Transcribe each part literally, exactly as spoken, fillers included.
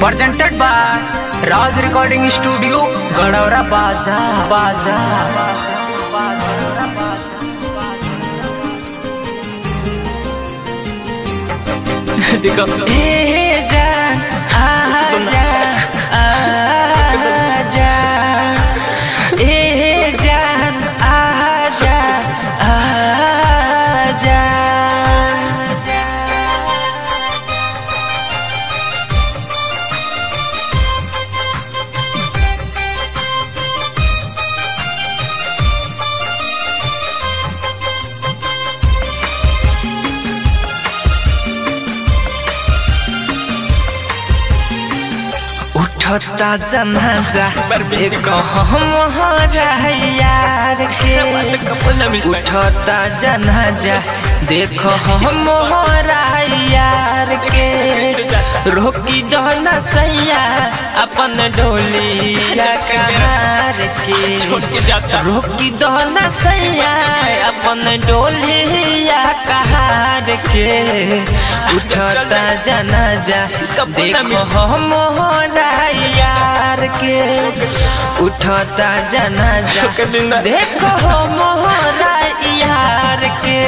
presented by Raj Recording Studio, Gadavra Baza, Baza, देखो ए जान आजा आजा ए जान आजा आजा उठता जनाजा देखो हमारा यार के उठता जनाजा देखो हमारा यार के रोकी दो न सैया अपन डोलिया कहार के रोकी दो न सैया अपन डोलिया कहार के उठता जनाजा देखो हमारा यार के उठता जनाजा देखो हमारा यार के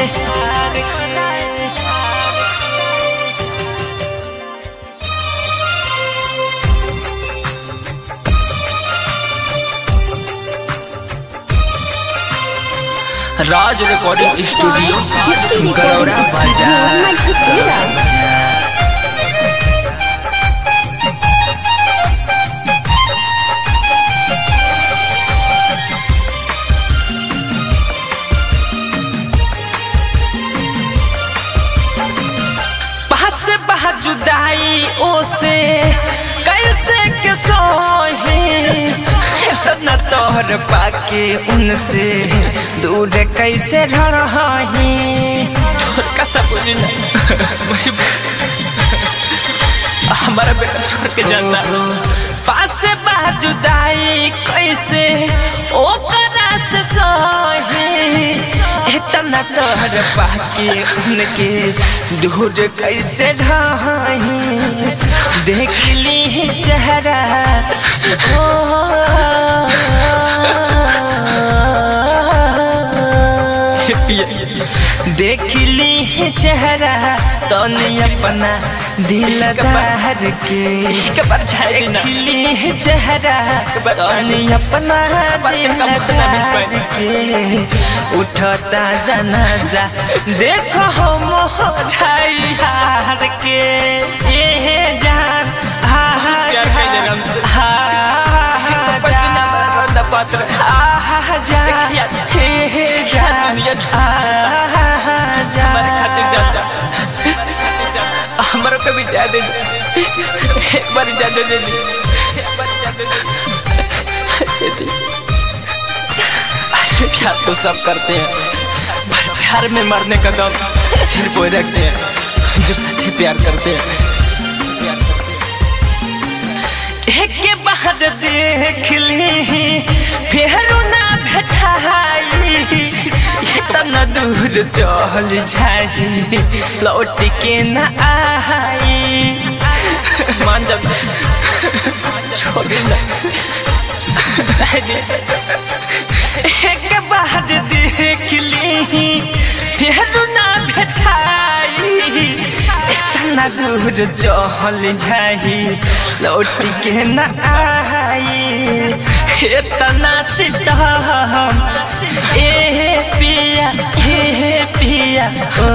राज रिकॉर्डिंग स्टूडियो गड़ौरा बाजार। जुदाई ओसे कैसे के सोही न तोहर पाके उनसे दूर कैसे रही कैसा बुझी हमारा बेटा छोड़ के जाता पास बा जुदाई कैसे ओ करा से सोही इतना तोहर पाके उनके दूर कैसे ढाही देख ली चेहरा देख ली चेहरा तो अपना दिल दार के देख ली चेहरा तो अपना दिल दार के उठता जनाजा देखो मोहरा यार के ये जान हमारा कभी जा दे एक बार जा दे दे प्यार तो सब करते हैं, प्यार में मरने का दम सिर पे रखते हैं जो सच्चे प्यार करते हैं। एक के बाहर देख ली फिर ना बैठाई इतना दूर चल जाई लौट के न आई मान जब छोड़ ना एक बाहर देख ली फिर ना बैठाई इतना दूर चल जाई लौट के न आई इतना सितम ए पिया ए पिया ओ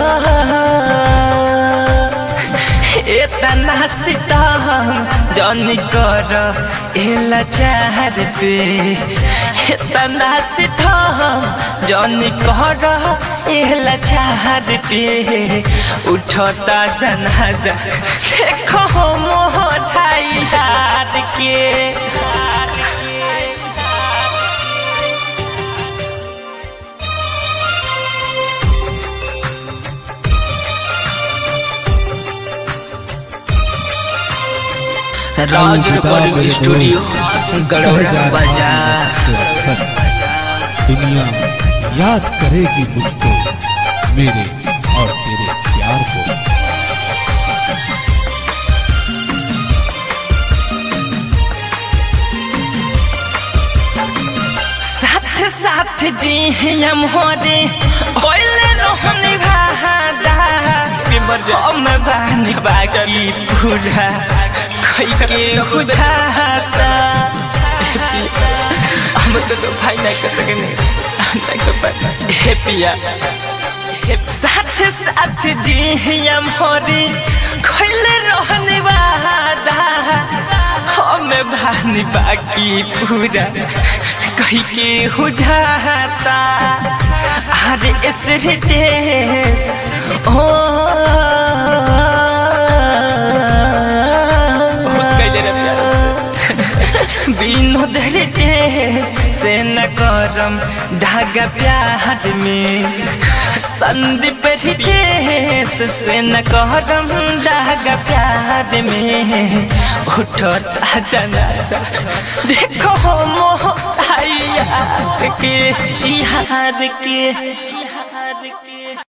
इतना सितम जानी कर एला चार पे इतना सितम जानी कर एला चार पे उठता जनाजा देखो मोहरा यार के राज रिकॉर्डिंग स्टूडियो गड़ौरा बाजार। दुनिया याद करेगी मुझको मेरे और तेरे प्यार को। साथ जी हम होरे होले रोहनी भादा हम बानी बाकी पूरा कई के बुझाता हमसे तो भाई नहीं कर सके नहीं कर पाए हे पिया साथ साथ जी हम होरे होले रोहनी भादा हम बानी बाकी पूरा कहीं के हो जाता अरे इसरे देश ओ बिनो दरे से न करम धागा प्यार में संदीप रितेश से न करम धागा प्यार में उठता जनाजा देखो मोह याद के याद के